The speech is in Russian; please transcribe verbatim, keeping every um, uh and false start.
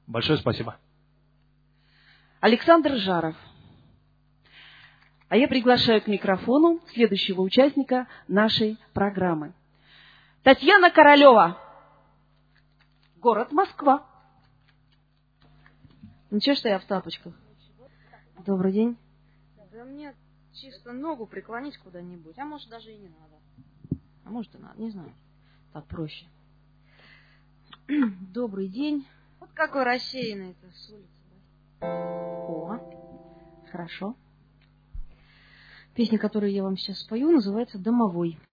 Большое спасибо. Александр Жаров. А я приглашаю к микрофону следующего участника нашей программы. Татьяна Королева. Город Москва. Ничего, что я в тапочках. Добрый день. Да мне чисто ногу преклонить куда-нибудь, а может даже и не надо. А может и надо, не знаю. Так проще. Добрый день. Вот какой рассеянный-то с улицы. О, хорошо. Песня, которую я вам сейчас спою, называется «Домовой».